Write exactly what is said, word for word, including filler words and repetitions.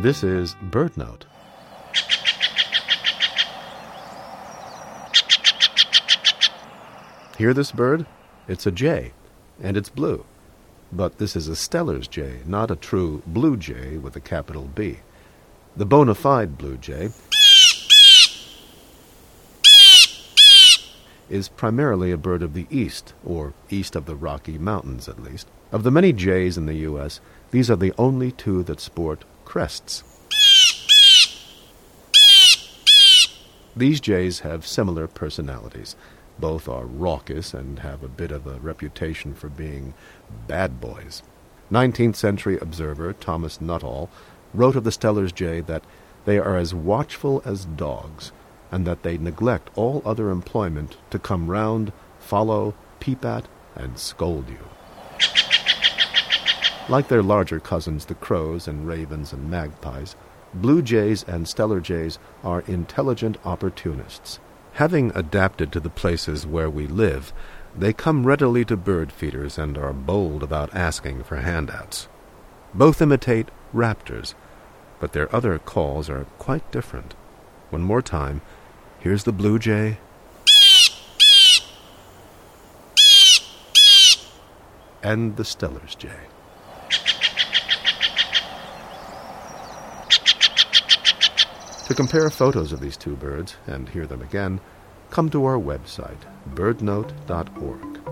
This is BirdNote. Hear this bird? It's a jay, and it's blue. But this is a Steller's jay, not a true blue jay with a capital B. The bona fide blue jay is primarily a bird of the east, or east of the Rocky Mountains at least. Of the many jays in the U S, these are the only two that sport crests. These jays have similar personalities. Both are raucous and have a bit of a reputation for being bad boys. nineteenth century observer Thomas Nuttall wrote of the Steller's jay that they are as watchful as dogs, and that they neglect all other employment to come round, follow, peep at, and scold you. Like their larger cousins, the crows and ravens and magpies, blue jays and Steller jays are intelligent opportunists. Having adapted to the places where we live, they come readily to bird feeders and are bold about asking for handouts. Both imitate raptors, but their other calls are quite different. One more time, here's the blue jay and the Steller's jay. To compare photos of these two birds and hear them again, come to our website, bird note dot org.